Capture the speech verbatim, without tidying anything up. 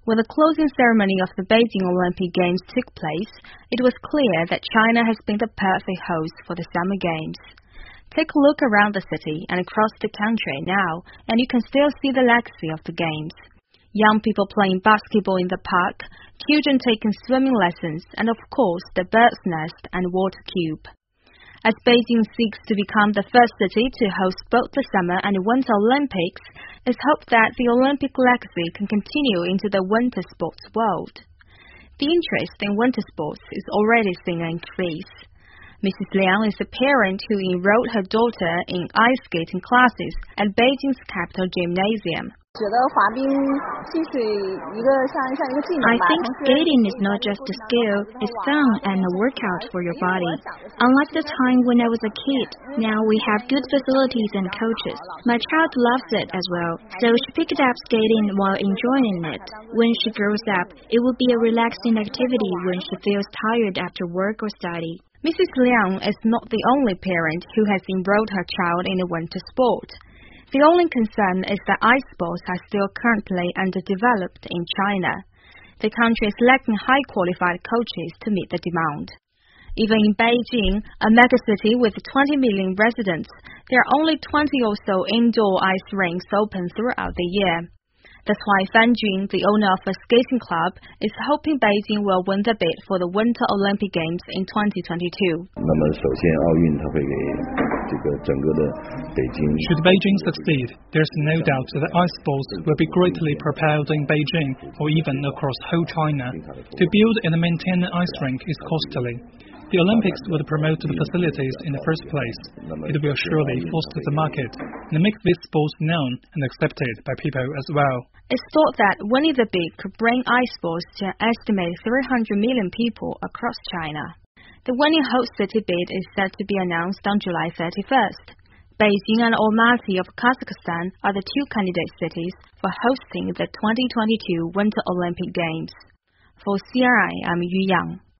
When the closing ceremony of the Beijing Olympic Games took place, it was clear that China has been the perfect host for the Summer Games. Take a look around the city and across the country now, and you can still see the legacy of the Games. Young people playing basketball in the park, children taking swimming lessons, and of course the bird's nest and water cube. As Beijing seeks to become the first city to host both the Summer and Winter Olympics, it's hoped that the Olympic legacy can continue into the winter sports world. The interest in winter sports is already seeing an increase. Missus Liang is a parent who enrolled her daughter in ice skating classes at Beijing's Capital Gymnasium. I think skating is not just a skill, it's fun and a workout for your body. Unlike the time when I was a kid, now we have good facilities and coaches. My child loves it as well, so she picked up skating while enjoying it. When she grows up, it will be a relaxing activity when she feels tired after work or study. Missus Liang is not the only parent who has enrolled her child in a winter sport. The only concern is that ice sports are still currently underdeveloped in China. The country is lacking high-qualified coaches to meet the demand. Even in Beijing, a megacity with twenty million residents, there are only twenty or so indoor ice rinks open throughout the year. That's why Fan Jun, the owner of a skating club, is hoping Beijing will win the bid for the Winter Olympic Games in twenty twenty-two. Should Beijing succeed, there's no doubt that ice sports will be greatly propelled in Beijing or even across whole China. To build and maintain an ice rink is costly. The Olympics would promote the facilities in the first place. It will surely foster the market and make these sports known and accepted by people as well. It's thought that winning the bid could bring ice sports to an estimated three hundred million people across China. The winning host city bid is set to be announced on July thirty-first. Beijing and Almaty of Kazakhstan are the two candidate cities for hosting the twenty twenty-two Winter Olympic Games. For C R I, I'm Yu Yang.